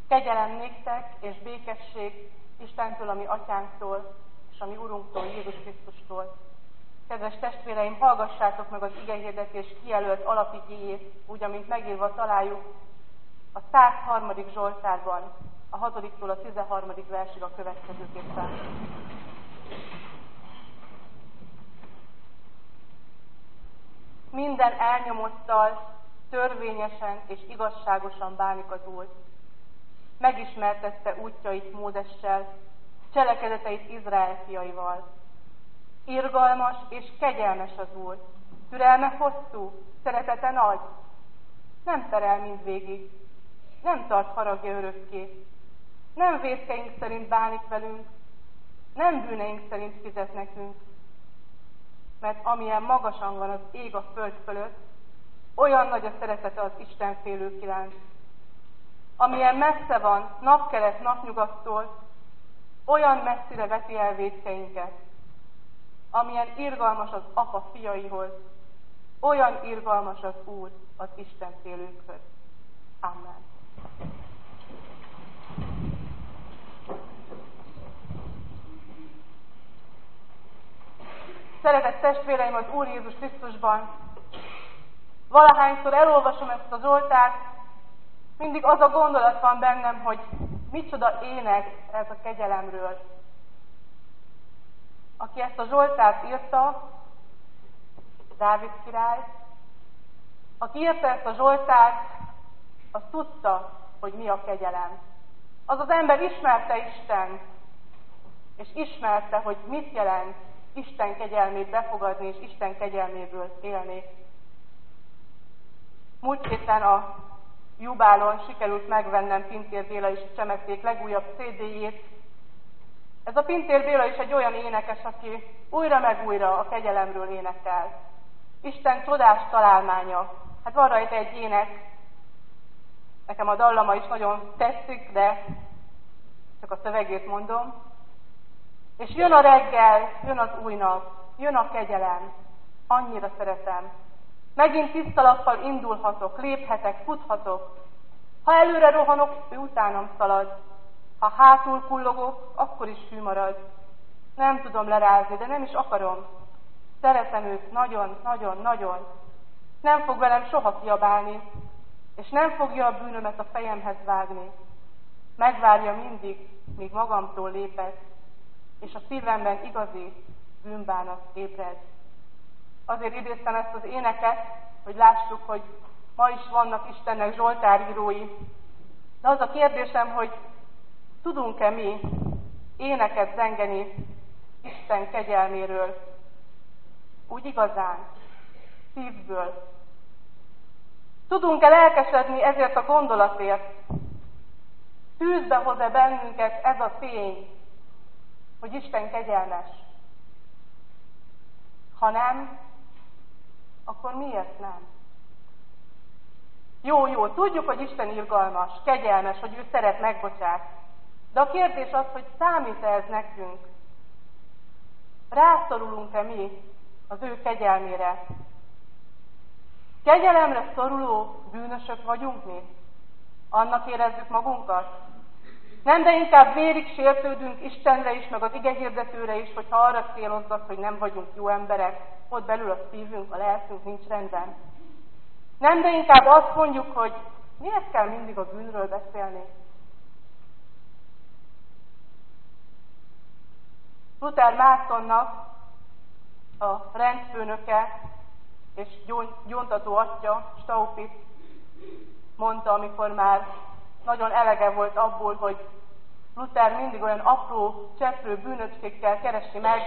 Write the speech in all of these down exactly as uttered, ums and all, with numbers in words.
Kegyelem néktek és békesség Istentől, a mi atyánktól, és a mi Urunktól, Jézus Krisztustól. Kedves testvéreim, hallgassátok meg az igehirdetés kijelölt alapigéjét, úgy, amint megírva találjuk a száz harmadik Zsoltárban, a hatodiktól a tizenharmadik versig a következőképpen. Minden elnyomottal törvényesen és igazságosan bánik az Úr. Megismertette útjait Mózessel, cselekedeteit Izrael fiaival. Irgalmas és kegyelmes az Úr, türelme hosszú, szeretete nagy. Nem terel mindvégig, nem tart haragja örökké, nem vétkeink szerint bánik velünk, nem bűneink szerint fizet nekünk. Mert amilyen magasan van az ég a föld fölött, olyan nagy a szeretete az istenfélők iránt. Amilyen messze van napkelet napnyugattól, olyan messzire veti el vétkeinket. Amilyen irgalmas az apa fiaihoz, olyan irgalmas az Úr az istenfélőkhöz. Amen. Szeretett testvéreim az Úr Jézus Krisztusban, valahányszor elolvasom ezt a Zsoltárt, mindig az a gondolat van bennem, hogy micsoda ének ez a kegyelemről. Aki ezt a Zsoltárt írta, Dávid király, aki írta ezt a Zsoltárt, az tudta, hogy mi a kegyelem. Az az ember ismerte Istent, és ismerte, hogy mit jelent Isten kegyelmét befogadni, és Isten kegyelméből élni. Múlt héten a Jubálon sikerült megvennem Pintér Béla és Csemeték legújabb cé dé-jét. Ez a Pintér Béla is egy olyan énekes, aki újra meg újra a kegyelemről énekel. Isten csodás találmánya. Hát van rajta egy ének, nekem a dallama is nagyon tetszik, de csak a szövegét mondom. És jön a reggel, jön az új nap, jön a kegyelem, annyira szeretem. Megint tiszta lappal indulhatok, léphetek, futhatok. Ha előre rohanok, ő utánam szalad. Ha hátul kullogok, akkor is hű marad. Nem tudom lerázni, de nem is akarom. Szeretem őt nagyon, nagyon, nagyon. Nem fog velem soha kiabálni, és nem fogja a bűnömet a fejemhez vágni. Megvárja mindig, míg magamtól lépek, és a szívemben igazi bűnbánat ébred. Azért idéztem ezt az éneket, hogy lássuk, hogy ma is vannak Istennek zsoltárírói. De az a kérdésem, hogy tudunk-e mi éneket zengeni Isten kegyelméről, úgy igazán, szívből. Tudunk-e lelkesedni ezért a gondolatért? Tűzbe hoz-e bennünket ez a tény, hogy Isten kegyelmes? Ha nem, akkor miért nem? Jó, jó, tudjuk, hogy Isten irgalmas, kegyelmes, hogy ő szeret, megbocsát. De a kérdés az, hogy számít-e ez nekünk? Rászorulunk-e mi az ő kegyelmére? Kegyelemre szoruló bűnösök vagyunk mi? Annak érezzük magunkat? Nem, de inkább vérig sértődünk Istenre is, meg az igehirdetőre is, hogyha arra célozzak, hogy nem vagyunk jó emberek, ott belül a szívünk, a lelkünk nincs rendben. Nem, de inkább azt mondjuk, hogy miért kell mindig a bűnről beszélni? Luther Mártonnak a rendfőnöke és gyóntató atya, Staupitz mondta, amikor már nagyon elege volt abból, hogy Luther mindig olyan apró, cseprő bűnöcskékkel keresi meg.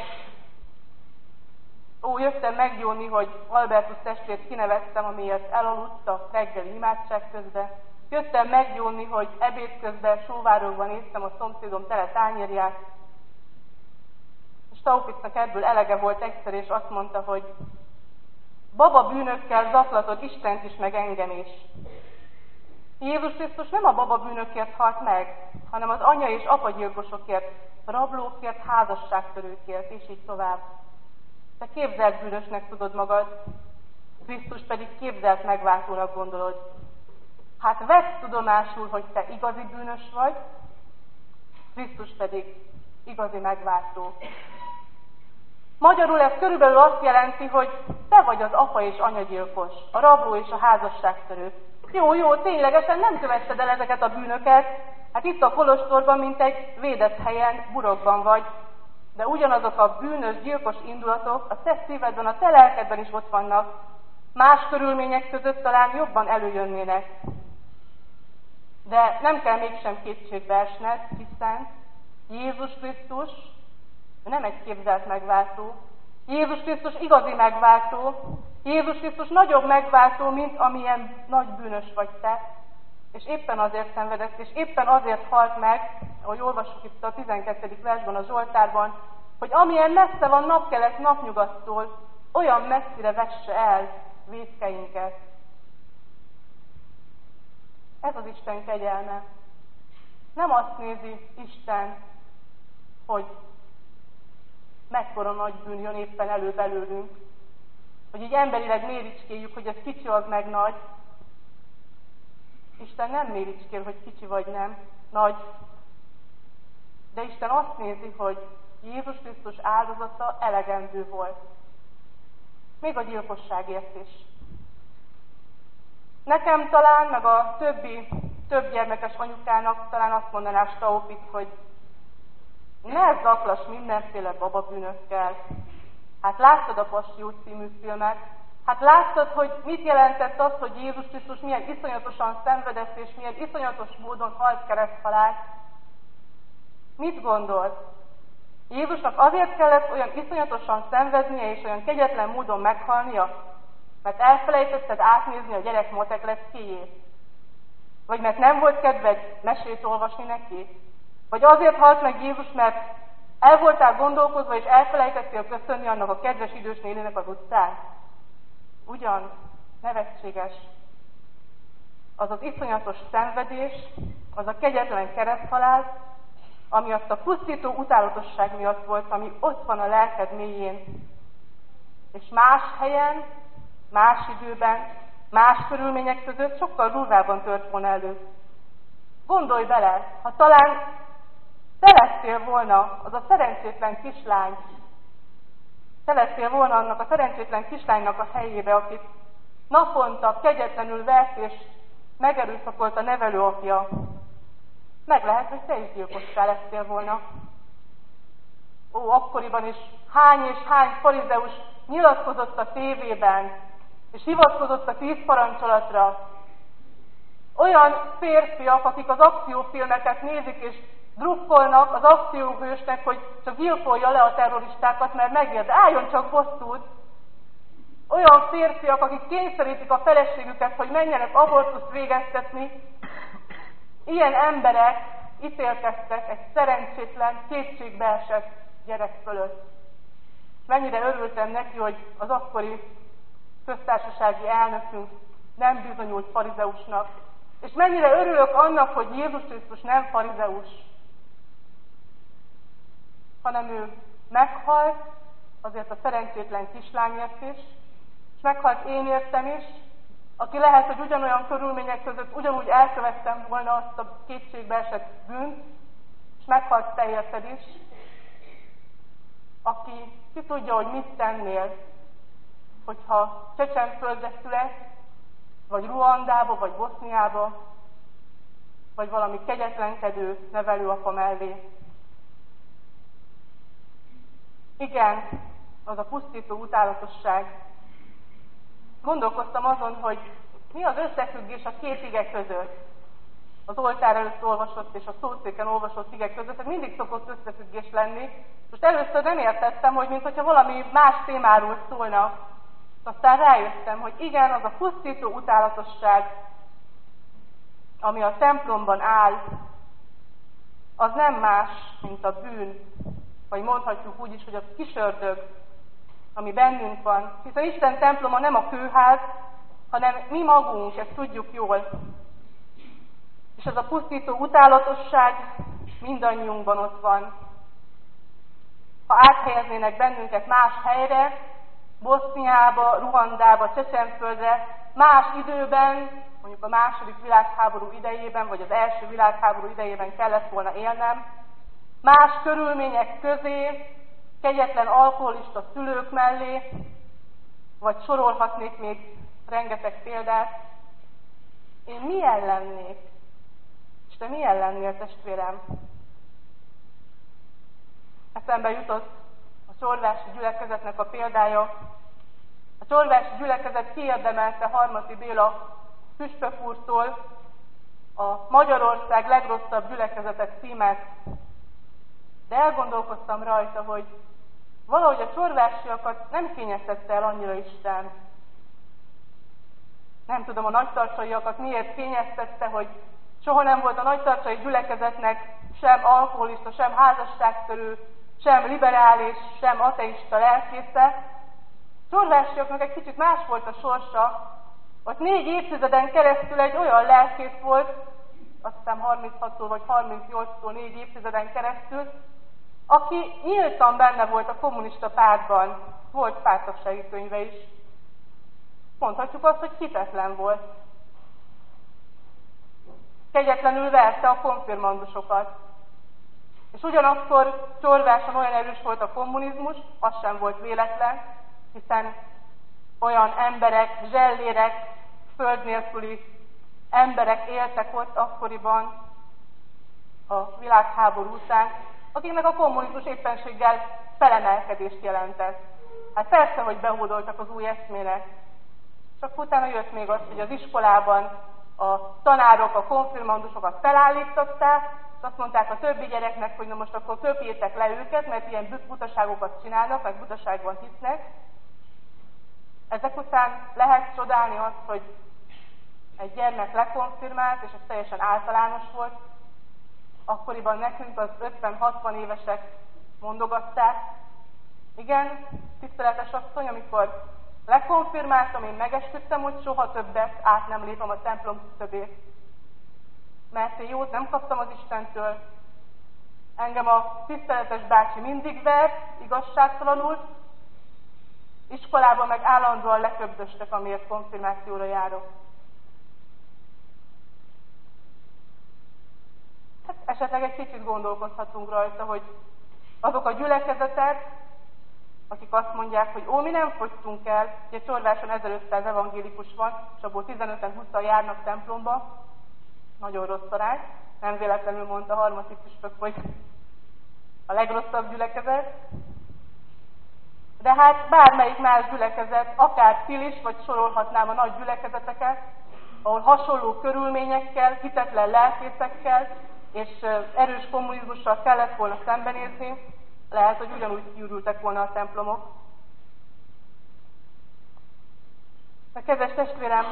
Ó, jöttem meggyónni, hogy Albertus testvért kinevettem, amiért elaludt a reggeli imádság közben. Jöttem meggyónni, hogy ebéd közben sóvárogva néztem a szomszédom tele tányérját. Staupitznak ebből elege volt egyszer, és azt mondta, hogy baba bűnökkel zaklatod Istent is, meg engem is. Jézus Krisztus nem a baba bűnökért halt meg, hanem az anya és apagyilkosokért, rablókért, házasságtörőkért, és így tovább. Te képzelt bűnösnek tudod magad, Krisztus pedig képzelt megváltónak gondolod. Hát vedd tudomásul, hogy te igazi bűnös vagy, Krisztus pedig igazi megváltó. Magyarul ez körülbelül azt jelenti, hogy te vagy az apa és anyagyilkos, a rabló és a házasságtörő. Jó, jó, ténylegesen nem követted el ezeket a bűnöket, hát itt a kolostorban, mint egy védett helyen, burokban vagy, de ugyanazok a bűnös, gyilkos indulatok a te szívedben, a te lelkedben is ott vannak. Más körülmények között talán jobban előjönnének. De nem kell mégsem kétségbe esned, hiszen Jézus Krisztus nem egy képzelt megváltó. Jézus Krisztus igazi megváltó. Jézus Krisztus nagyobb megváltó, mint amilyen nagy bűnös vagy te. És éppen azért szenvedett, és éppen azért halt meg, ahogy olvassuk itt a tizenkettedik versben a Zsoltárban, hogy amilyen messze van napkelet napnyugattól, olyan messzire vesse el vétkeinket. Ez az Isten kegyelme. Nem azt nézi Isten, hogy mekkora nagy bűn jön éppen elő belőlünk, hogy így emberileg méricskéljük, hogy ez kicsi, az meg nagy. Isten nem méricskél, hogy kicsi vagy nem, nagy. De Isten azt nézi, hogy Jézus Krisztus áldozata elegendő volt. Még a gyilkosságért is. Nekem talán, meg a többi, több gyermekes anyukának talán azt mondaná Staupit, hogy ne zaklass mindenféle bababűnökkel. Hát láttad a Passió című filmet, hát láttad, hogy mit jelentett az, hogy Jézus Krisztus milyen iszonyatosan szenvedett, és milyen iszonyatos módon halt kereszthalált. Mit gondolsz? Jézusnak azért kellett olyan iszonyatosan szenvednie, és olyan kegyetlen módon meghalnia, mert elfelejtetted átnézni a gyerek matek leckéjét? Vagy mert nem volt kedved mesét olvasni neki? Vagy azért halt meg Jézus, mert el voltál gondolkozva, és elfelejtettél köszönni annak a kedves idős néninek az utcán? Ugyan, nevetséges. Az az iszonyatos szenvedés, az a kegyetlen kereszthalál, ami azt a pusztító utálatosság miatt volt, ami ott van a lelked mélyén. És más helyen, más időben, más körülmények között sokkal durvábban tört volna elő. Gondolj bele, ha talán te lettél volna az a szerencsétlen kislány, te lettél volna annak a szerencsétlen kislánynak a helyébe, akit naponta kegyetlenül vert és megerőszakolt a nevelőapja. Meg lehet, hogy te is gyilkossá lettél volna. Ó, akkoriban is hány és hány farizeus nyilatkozott a tévében, és hivatkozott a tíz parancsolatra. Olyan férfiak, akik az akciófilmeket nézik, és drukkolnak az akcióhősnek, hogy csak gyilkolja le a terroristákat, mert megérd, álljon csak bosszút. Olyan férfiak, akik kényszerítik a feleségüket, hogy menjenek abortuszt végeztetni. Ilyen emberek ítélkeztek egy szerencsétlen, kétségbeesett gyerek fölött. Mennyire örültem neki, hogy az akkori köztársasági elnökünk nem bizonyult farizeusnak. És mennyire örülök annak, hogy Jézus Krisztus nem farizeus, hanem ő meghalt azért a szerencsétlen kislányért is, és meghalt én értem is, aki lehet, hogy ugyanolyan körülmények között ugyanúgy elkövettem volna azt a kétségbeesett bűnt, és meghalt te érted is, aki ki tudja, hogy mit tennél, hogyha Csecsenföldre születsz, vagy Ruandába, vagy Boszniába, vagy valami kegyetlenkedő nevelőapa mellé. Igen, az a pusztító utálatosság. Gondolkoztam azon, hogy mi az összefüggés a két ige között. Az oltár előtt olvasott és a szószéken olvasott igek között, ez mindig szokott összefüggés lenni. Most először nem értettem, hogy mintha valami más témáról szólna. Aztán rájöttem, hogy igen, az a pusztító utálatosság, ami a templomban áll, az nem más, mint a bűn, vagy mondhatjuk úgy is, hogy a kisördög, ami bennünk van. Hiszen Isten temploma nem a kőház, hanem mi magunk, ezt tudjuk jól. És ez a pusztító utálatosság mindannyiunkban ott van. Ha áthelyeznének bennünket más helyre, Boszniába, Ruandába, Csecsenföldre, más időben, mondjuk a második világháború idejében, vagy az első világháború idejében kellett volna élnem, más körülmények közé, kegyetlen alkoholista szülők mellé, vagy sorolhatnék még rengeteg példát. Én milyen lennék? És te milyen lennél, testvérem? Eszembe jutott a csorvási gyülekezetnek a példája. A csorvási gyülekezet kiérdemelte Harmati Béla püspök úrtól a Magyarország legrosszabb gyülekezetek címet, de elgondolkoztam rajta, hogy valahogy a csorvásiakat nem kényeztette el annyira Isten. Nem tudom, a nagytarcsaiakat miért kényeztette, hogy soha nem volt a nagytarcsai gyülekezetnek sem alkoholista, sem házasságtörő, sem liberális, sem ateista lelkésze. Csorvásiaknak egy kicsit más volt a sorsa. Ott négy évtizeden keresztül egy olyan lelkész volt, azt hiszem harminchattól vagy harmincnyolctól négy évtizeden keresztül, aki nyíltan benne volt a kommunista pártban, volt párttagsági könyve is. Mondhatjuk azt, hogy hitetlen volt. Kegyetlenül verte a konfirmandusokat. És ugyanakkor Csorváson olyan erős volt a kommunizmus, az sem volt véletlen, hiszen olyan emberek, zsellérek, föld nélküli emberek éltek ott akkoriban a világháború után, akiknek a kommunizmus éppenséggel felemelkedést jelentett. Hát persze, hogy behódoltak az új eszmének. Csak utána jött még az, hogy az iskolában a tanárok, a konfirmandusokat felállították, és azt mondták a többi gyereknek, hogy na most akkor köpjétek le őket, mert ilyen butaságokat csinálnak, meg butaságban hisznek. Ezek után lehet csodálni azt, hogy egy gyermek lekonfirmált, és ez teljesen általános volt. Akkoriban nekünk az ötven-hatvan évesek mondogatták. Igen, tiszteletes asszony, amikor lekonfirmáltam, én megesküdtem, hogy soha többet át nem lépem a templom küszöbét. Mert én jót nem kaptam az Istentől. Engem a tiszteletes bácsi mindig vert, igazságtalanul. Iskolában meg állandóan leköbdöstek, amiért konfirmációra járok. Hát esetleg egy kicsit gondolkozhatunk rajta, hogy azok a gyülekezetek, akik azt mondják, hogy ó, mi nem fogytunk el, ugye Csorváson ezerötszáz evangélikus van, és abból tizenöten-húszan járnak templomba, nagyon rossz arány, nem véletlenül mondta Harmati püspök, hogy a legrosszabb gyülekezet. De hát bármelyik más gyülekezet, akár Pilis, vagy sorolhatnám a nagy gyülekezeteket, ahol hasonló körülményekkel, hitetlen lelkészekkel és erős kommunizmussal kellett volna szembenézni, lehet, hogy ugyanúgy kiürültek volna a templomok. De kedves testvérem,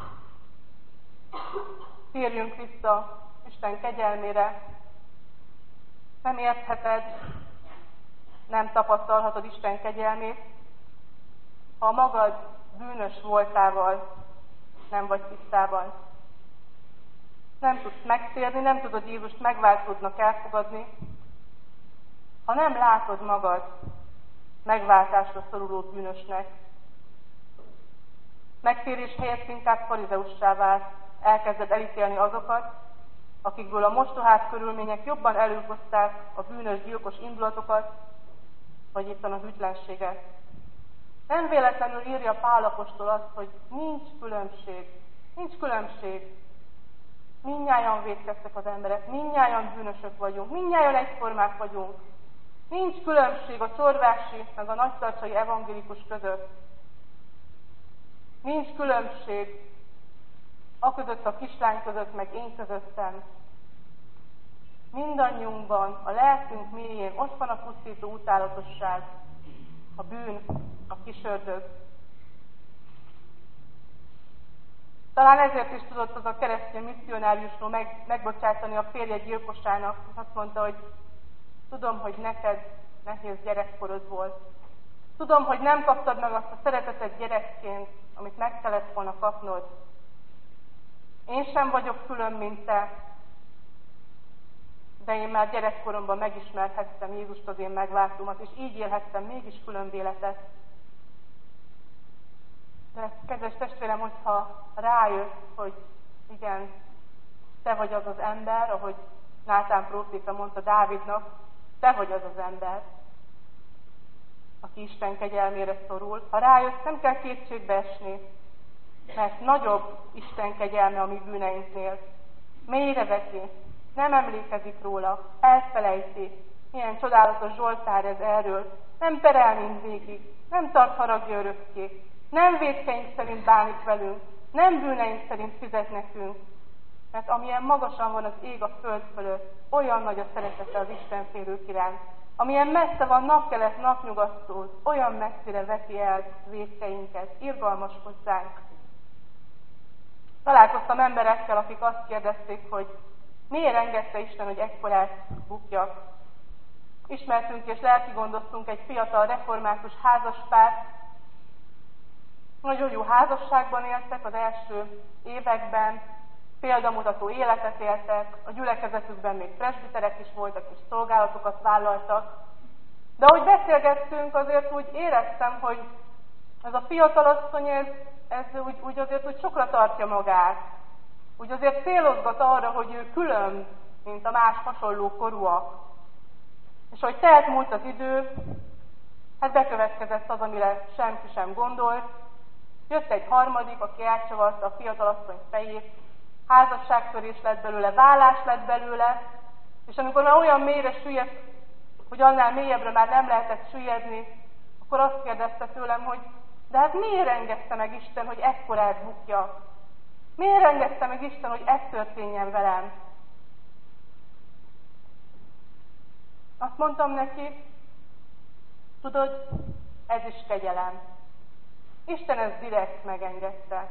térjünk vissza Isten kegyelmére. Nem értheted, nem tapasztalhatod Isten kegyelmét, ha a magad bűnös voltával nem vagy tisztában. Nem tudsz megtérni, nem tudod Jézust megváltódnak elfogadni, ha nem látod magad megváltásra szoruló bűnösnek. Megtérés helyett inkább farizeussá válsz, elkezded elítélni azokat, akikből a mostohás körülmények jobban előhozták a bűnös, gyilkos indulatokat, vagy éppen a hűtlenséget. Nem véletlenül írja Pál apostol azt, hogy nincs különbség. Nincs különbség. Mindnyájan vétkeztek az emberek, mindnyájan bűnösök vagyunk, mindnyájan egyformák vagyunk. Nincs különbség a csorvási, meg a nagytarcsai evangélikus között. Nincs különbség a között, a kislány között, meg én közöttem. Mindannyiunkban, a lelkünk mélyén ott van a pusztító utálatosság, a bűn, a kisördög. Talán ezért is tudott az a keresztény misszionáriusról meg, megbocsátani a férje gyilkosának. Azt mondta, hogy tudom, hogy neked nehéz gyerekkorod volt. Tudom, hogy nem kaptad meg azt a szeretetet gyerekként, amit meg kellett volna kapnod. Én sem vagyok külön, mint te, de én már gyerekkoromban megismerhettem Jézust, az én megváltómat, és így élhettem mégis külön életet. De kedves testvérem, hogyha rájössz, hogy igen, te vagy az az ember, ahogy Nátán próféta mondta Dávidnak, te vagy az az ember, aki Isten kegyelmére szorul. Ha rájössz, nem kell kétségbe esni, mert nagyobb Isten kegyelme a mi bűneinknél. Mélyre veti, nem emlékezik róla, elfelejti. Milyen csodálatos Zsoltár ez erről. Nem perel mindvégig, nem tart haragja örökké, nem vétkeink szerint bánik velünk, nem bűneink szerint fizet nekünk. Mert amilyen magasan van az ég a föld fölött, olyan nagy a szeretete az Istenfélők iránt. Amilyen messze van napkelet napnyugattól, olyan messzire veti el vétkeinket, irgalmas hozzánk. Találkoztam emberekkel, akik azt kérdezték, hogy miért engedte Isten, hogy ekkorát bukjak. Ismertünk és lelkigondoztunk egy fiatal református házaspárt. Nagyon jó házasságban éltek az első években, példamutató életet éltek, a gyülekezetükben még presbiterek is voltak, és szolgálatokat vállaltak. De ahogy beszélgettünk, azért úgy éreztem, hogy ez a fiatalasszony, ez, ez úgy, úgy azért úgy sokra tartja magát. Úgy azért célozgat arra, hogy ő külön, mint a más hasonló korúak. És hogy telt múlt az idő, hát bekövetkezett az, amire senki sem gondolt. Jött egy harmadik, aki elcsavarta a fiatalasszony fejét, házasságtörés lett belőle, vállás lett belőle, és amikor már olyan mélyre süllyedt, hogy annál mélyebbre már nem lehetett süllyedni, akkor azt kérdezte tőlem, hogy de hát miért engedte meg Isten, hogy ekkorát bukja? Miért engedte meg Isten, hogy ez történjen velem? Azt mondtam neki, tudod, ez is kegyelem. Isten ezt direkt megengedte.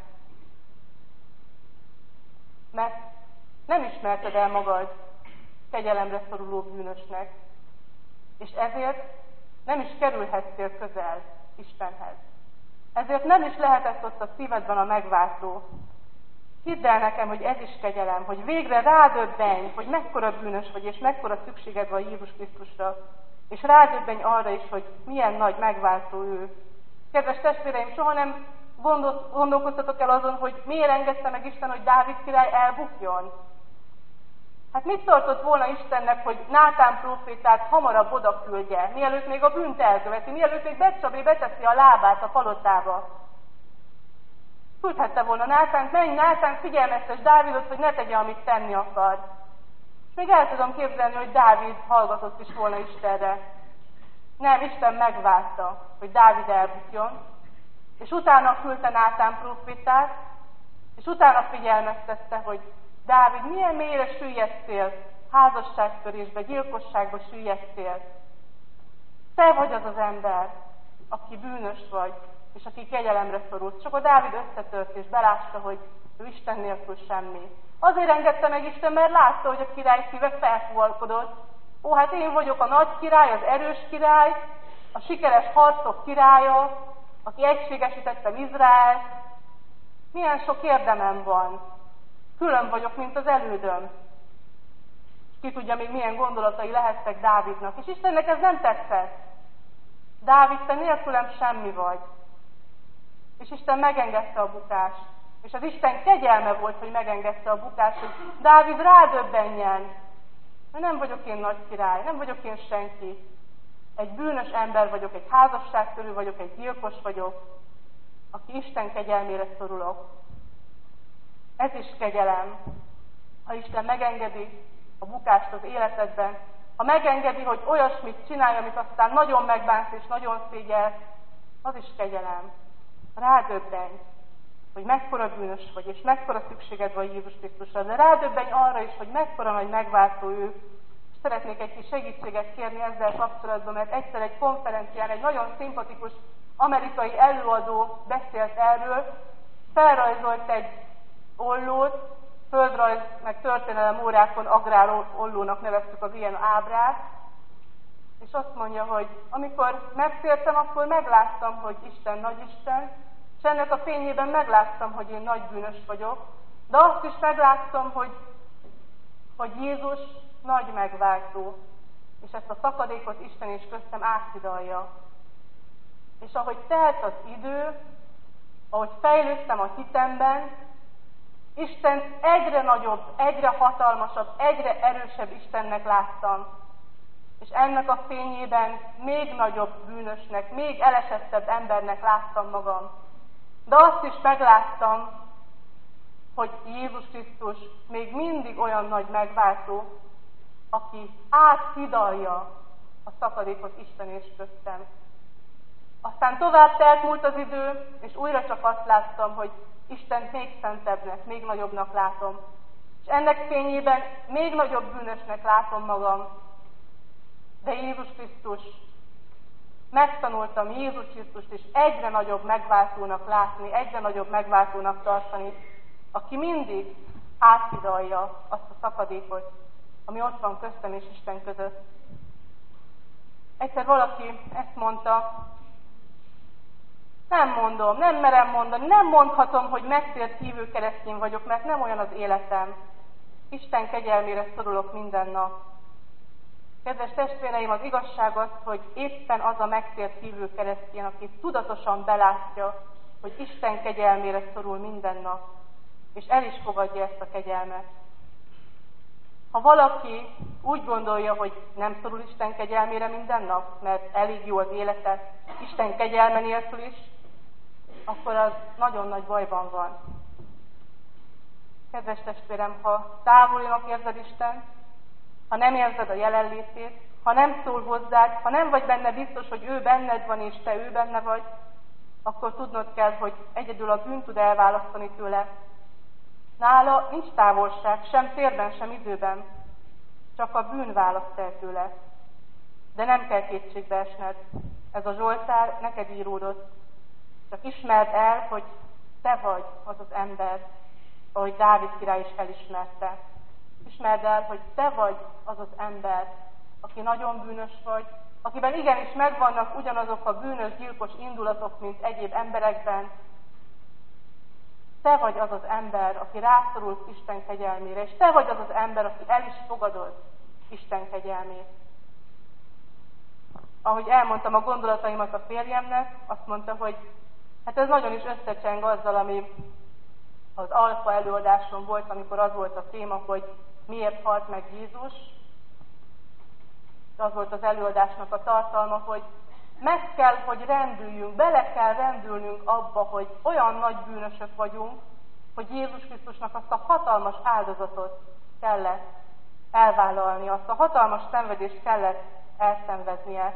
Mert nem ismerted el magad kegyelemre szoruló bűnösnek, és ezért nem is kerülhettél közel Istenhez. Ezért nem is lehetett ott a szívedben a megváltó. Hidd el nekem, hogy ez is kegyelem, hogy végre rádöbbenj, hogy mekkora bűnös vagy, és mekkora szükséged van Jézus Krisztusra, és rádöbbenj arra is, hogy milyen nagy megváltó ő. Kedves testvéreim, soha nem gondol, gondolkoztatok el azon, hogy miért engedte meg Isten, hogy Dávid király elbukjon? Hát mit tartott volna Istennek, hogy Nátán prófétát hamarabb oda küldje, mielőtt még a bűnt elköveti, mielőtt még Betcsabé beteszi a lábát a palotába? Küldhette volna Nátánt, menj Nátán, figyelmeztes Dávidot, hogy ne tegye, amit tenni akar. És még el tudom képzelni, hogy Dávid hallgatott is volna Istenre. Nem, Isten megvárta, hogy Dávid elbukjon, és utána küldte Nátán prófétát, és utána figyelmeztette, hogy Dávid, milyen mélyre süllyedtél, házasságtörésbe, gyilkosságba süllyedtél. Te vagy az az ember, aki bűnös vagy, és aki kegyelemre szorult. Csak a Dávid összetört, és belátta, hogy ő Isten nélkül semmi. Azért engedte meg Isten, mert látta, hogy a király szíve felfúvalkodott. Ó, hát én vagyok a nagy király, az erős király, a sikeres harcok királya, aki egységesítettem Izraelt. Milyen sok érdemem van. Külön vagyok, mint az elődöm. Ki tudja még milyen gondolatai lehettek Dávidnak. És Istennek ez nem tetszett. Dávid, te nélkülem semmi vagy. És Isten megengedte a bukást. És az Isten kegyelme volt, hogy megengedte a bukást, hogy Dávid rádöbbenjen. Mert nem vagyok én nagy király, nem vagyok én senki. Egy bűnös ember vagyok, egy házasságtörő vagyok, egy gyilkos vagyok, aki Isten kegyelmére szorulok. Ez is kegyelem, ha Isten megengedi a bukást az életedben, ha megengedi, hogy olyasmit csinálj, amit aztán nagyon megbánsz és nagyon szégyel, az is kegyelem. Rádöbbenj, hogy mekkora bűnös vagy, és mekkora szükséged van Jézus Krisztusra, de rádöbbenj arra is, hogy mekkora nagy megváltó ő. És szeretnék egy kis segítséget kérni ezzel kapcsolatban, mert egyszer egy konferencián egy nagyon szimpatikus amerikai előadó beszélt erről, felrajzolt egy ollót, földrajz meg történelem órákon agrár ollónak neveztük az ilyen ábrát, és azt mondja, hogy amikor megtértem, akkor megláttam, hogy Isten nagyisten, és ennek a fényében megláttam, hogy én nagy bűnös vagyok, de azt is megláttam, hogy, hogy Jézus nagy megváltó, és ezt a szakadékot Isten is köztem áthidalja. És ahogy telt az idő, ahogy fejlődtem a hitemben, Istent egyre nagyobb, egyre hatalmasabb, egyre erősebb Istennek láttam. És ennek a fényében még nagyobb bűnösnek, még elesettebb embernek láttam magam. De azt is megláttam, hogy Jézus Krisztus még mindig olyan nagy megváltó, aki áthidalja a szakadékot Isten és köztem. Aztán tovább telt múlt az idő, és újra csak azt láttam, hogy Istent még szentebbnek, még nagyobbnak látom. És ennek fényében még nagyobb bűnösnek látom magam. De Jézus Krisztus, megtanultam Jézus Krisztust is egyre nagyobb megváltónak látni, egyre nagyobb megváltónak tartani, aki mindig áthidalja azt a szakadékot, ami ott van köztem és Isten között. Egyszer valaki ezt mondta, nem mondom, nem merem mondani, nem mondhatom, hogy megtért hívő keresztény vagyok, mert nem olyan az életem. Isten kegyelmére szorulok minden nap. Kedves testvéreim, az igazság az, hogy éppen az a megtért hívő keresztény, aki tudatosan belátja, hogy Isten kegyelmére szorul minden nap, és el is fogadja ezt a kegyelmet. Ha valaki úgy gondolja, hogy nem szorul Isten kegyelmére minden nap, mert elég jó az élete, Isten kegyelme nélkül is, akkor az nagyon nagy bajban van. Kedves testvérem, ha távolinak érzed Istent, ha nem érzed a jelenlétét, ha nem szól hozzád, ha nem vagy benne biztos, hogy ő benned van és te ő benne vagy, akkor tudnod kell, hogy egyedül a bűn tud elválasztani tőle. Nála nincs távolság, sem térben, sem időben, csak a bűn választ el tőle. De nem kell kétségbe esned, ez a Zsoltár neked íródott. Csak ismerd el, hogy te vagy az az ember, ahogy Dávid király is elismerte. Ismerd el, hogy te vagy az az ember, aki nagyon bűnös vagy, akiben igenis megvannak ugyanazok a bűnös, gyilkos indulatok, mint egyéb emberekben. Te vagy az az ember, aki rászorult Isten kegyelmére, és te vagy az az ember, aki el is fogadod Isten kegyelmét. Ahogy elmondtam a gondolataimat a férjemnek, azt mondta, hogy hát ez nagyon is összecseng azzal, ami az Alfa előadáson volt, amikor az volt a téma, hogy miért halt meg Jézus. Az volt az előadásnak a tartalma, hogy meg kell, hogy rendüljünk, bele kell rendülnünk abba, hogy olyan nagy bűnösök vagyunk, hogy Jézus Krisztusnak azt a hatalmas áldozatot kellett elvállalni, azt a hatalmas szenvedést kellett elszenvednie.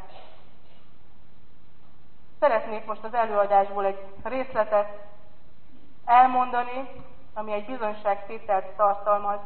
Szeretnék most az előadásból egy részletet elmondani, ami egy bizonyságtételt tartalmaz.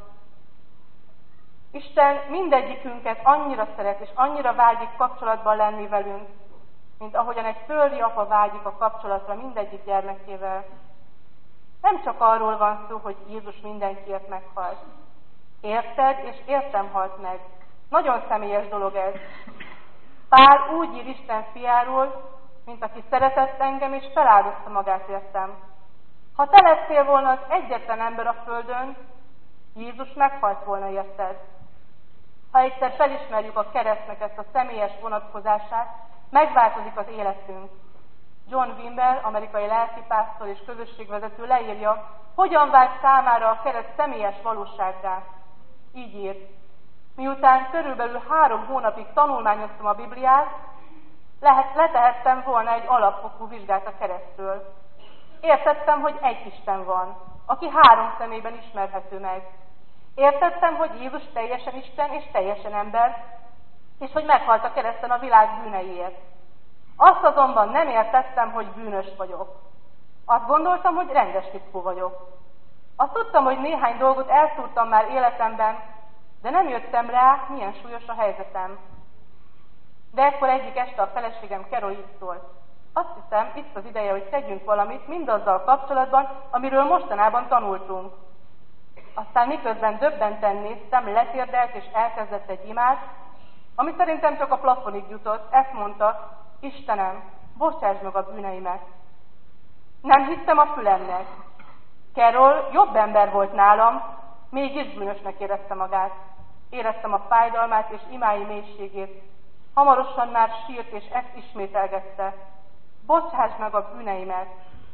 Isten mindegyikünket annyira szeret, és annyira vágyik kapcsolatban lenni velünk, mint ahogyan egy földi apa vágyik a kapcsolatra mindegyik gyermekével. Nem csak arról van szó, hogy Jézus mindenkiért meghalt. Érted, és értem halt meg. Nagyon személyes dolog ez. Pál úgy ír Isten fiáról, mint aki szeretett engem, és feláldozta magát értem. Ha te lettél volna az egyetlen ember a földön, Jézus meghalt volna érted. Ha egyszer felismerjük a keresztnek ezt a személyes vonatkozását, megváltozik az életünk. John Wimber, amerikai lelkipásztor és közösségvezető leírja, hogyan vált számára a kereszt személyes valósággá. Így ír: miután körülbelül három hónapig tanulmányoztam a Bibliát, lehet, letehettem volna egy alapfokú vizsgát a keresztről. Értettem, hogy egy Isten van, aki három személyben ismerhető meg. Értettem, hogy Jézus teljesen Isten és teljesen ember, és hogy meghalt a kereszten a világ bűneiért. Azt azonban nem értettem, hogy bűnös vagyok. Azt gondoltam, hogy rendes fickó vagyok. Azt tudtam, hogy néhány dolgot elszúrtam már életemben, de nem jöttem rá, milyen súlyos a helyzetem. De ekkor egyik este a feleségem Carol így szólt: azt hiszem, itt az ideje, hogy tegyünk valamit mindazzal kapcsolatban, amiről mostanában tanultunk. Aztán miközben döbbenten néztem, letérdelt és elkezdett egy imát, ami szerintem csak a plafonig jutott. Ezt mondta: Istenem, bocsáss meg a bűneimet. Nem hittem a fülemnek. Carol jobb ember volt nálam, mégis bűnösnek érezte magát. Éreztem a fájdalmát és imái mélységét. Hamarosan már sírt és ezt ismételgette: bocsáss meg a bűneimet.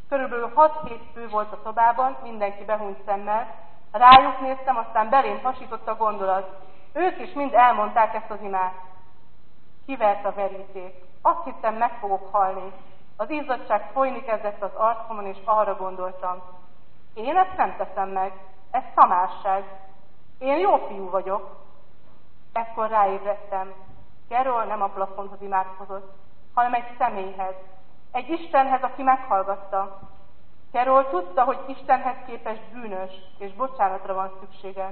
Körülbelül hat-hét fő volt a szobában, mindenki behúnyt szemmel. Rájuk néztem, aztán belém hasított a gondolat. Ők is mind elmondták ezt az imát. Kivert a veríték. Azt hittem, meg fogok halni. Az izzadság folyni kezdett az arcomon, és arra gondoltam. Én ezt nem teszem meg. Ez szamárság. Én jó fiú vagyok. Ekkor ráébredtem. Carol nem a plafonhoz imádkozott, hanem egy személyhez. Egy Istenhez, aki meghallgatta. Carol tudta, hogy Istenhez képest bűnös, és bocsánatra van szüksége.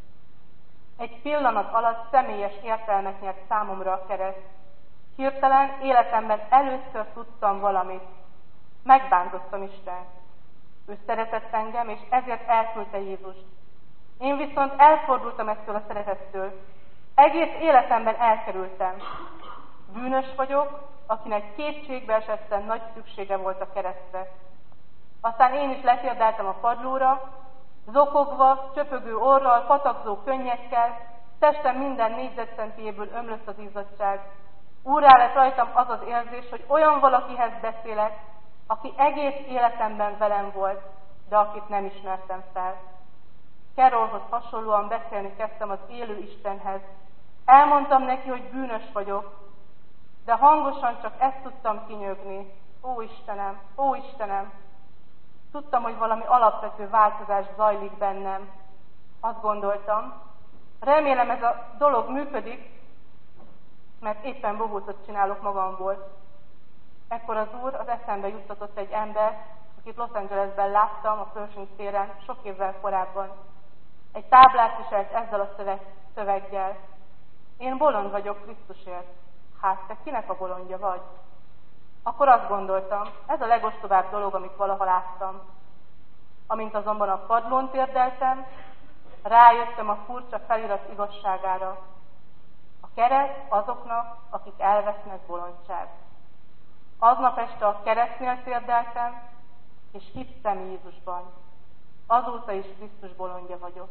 Egy pillanat alatt személyes értelmet nyert számomra a kereszt. Hirtelen életemben először tudtam valamit. Megbántottam Istent. Ő szeretett engem, és ezért elküldte Jézust. Én viszont elfordultam ettől a szeretettől. Egész életemben elkerültem. Bűnös vagyok, akinek kétségbe esetten nagy szüksége volt a keresztre. Aztán én is letérdeltem a padlóra, zokogva, csöpögő orral, patakzó könnyekkel, testem minden négyzetcentijéből ömlött az izzadság. Úrrá lett rajtam az az érzés, hogy olyan valakihez beszélek, aki egész életemben velem volt, de akit nem ismertem fel. Carolhoz hasonlóan beszélni kezdtem az élő Istenhez. Elmondtam neki, hogy bűnös vagyok, de hangosan csak ezt tudtam kinyögni. Ó Istenem, ó Istenem! Tudtam, hogy valami alapvető változás zajlik bennem. Azt gondoltam, remélem ez a dolog működik, mert éppen bohócot csinálok magamból. Ekkor az Úr az eszembe juttatott egy ember, akit Los Angelesben láttam a Pershing téren sok évvel korábban. Egy táblát viselt ezzel a szöveg, szöveggel. Én bolond vagyok Krisztusért. Hát, te kinek a bolondja vagy? Akkor azt gondoltam, ez a legostobább dolog, amit valaha láttam. Amint azonban a padlón térdeltem, rájöttem a furcsa felirat igazságára. A kereszt azoknak, akik elvesznek bolondság. Aznap este a keresztnél térdeltem, és hittem Jézusban. Azóta is Krisztus bolondja vagyok.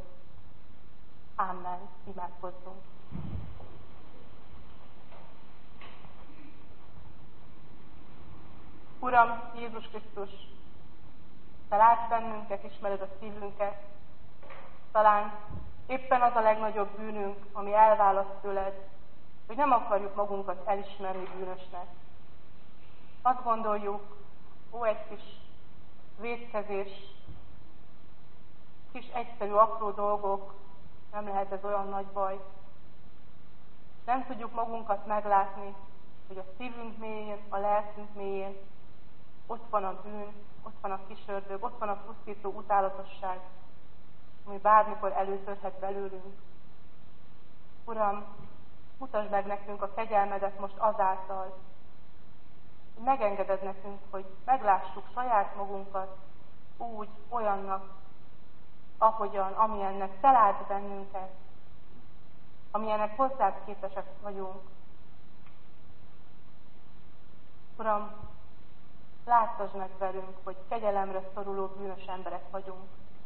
Amen. Imádkozzunk. Uram, Jézus Krisztus, Te látsz bennünket, ismered a szívünket. Talán éppen az a legnagyobb bűnünk, ami elválaszt tőled, hogy nem akarjuk magunkat elismerni bűnösnek. Azt gondoljuk, ó, egy kis vétkezés, kis egyszerű, apró dolgok, nem lehet ez olyan nagy baj. Nem tudjuk magunkat meglátni, hogy a szívünk mélyén, a lelkünk mélyén ott van a bűn, ott van a kis ördög, ott van a pusztító utálatosság, ami bármikor előtörhet belőlünk. Uram, mutasd meg nekünk a kegyelmedet most azáltal, hogy megengeded nekünk, hogy meglássuk saját magunkat úgy, olyannak, ahogyan, amilyennek Te látsz bennünket, amilyennek hozzád képesek vagyunk. Uram, láttasd meg velünk, hogy kegyelemre szoruló bűnös emberek vagyunk.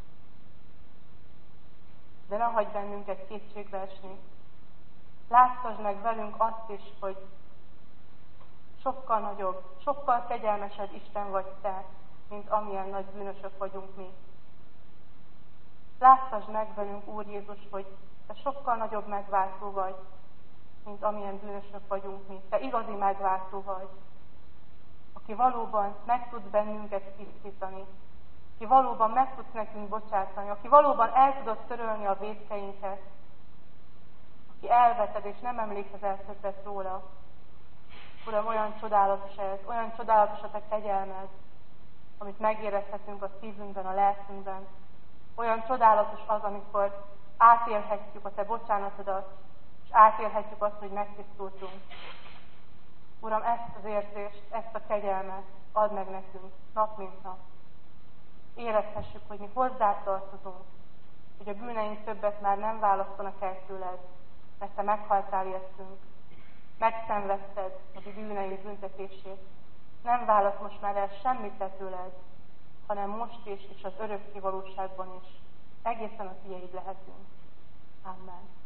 De ne hagyj bennünket kétségbe esni. Láttasd meg velünk azt is, hogy sokkal nagyobb, sokkal kegyelmesebb Isten vagy Te, mint amilyen nagy bűnösök vagyunk mi. Láttasd meg velünk, Úr Jézus, hogy Te sokkal nagyobb megváltó vagy, mint amilyen bűnösök vagyunk mi. Te igazi megváltó vagy, aki valóban meg tud bennünket tisztítani, aki valóban meg tudsz nekünk bocsátani, aki valóban el tudod törölni a vétkeinket, aki elveted és nem emlékezel többet róla. Uram, olyan csodálatos ez, olyan csodálatos a Te kegyelmed, amit megérezhetünk a szívünkben, a lelkünkben. Olyan csodálatos az, amikor átélhetjük a Te bocsánatodat, és átélhetjük azt, hogy megtisztultunk. Uram, ezt az érzést, ezt a kegyelmet add meg nekünk, nap mint nap. Érezhessük, hogy mi hozzád tartozunk, hogy a bűneink többet már nem választanak el tőled, mert Te meghaltál értünk. Megszenvedted a mi bűneink büntetését. Nem válasz most már el semmit Te tőled, hanem most is, és az örökké valóságban is. Egészen a tiéd lehetünk. Amen.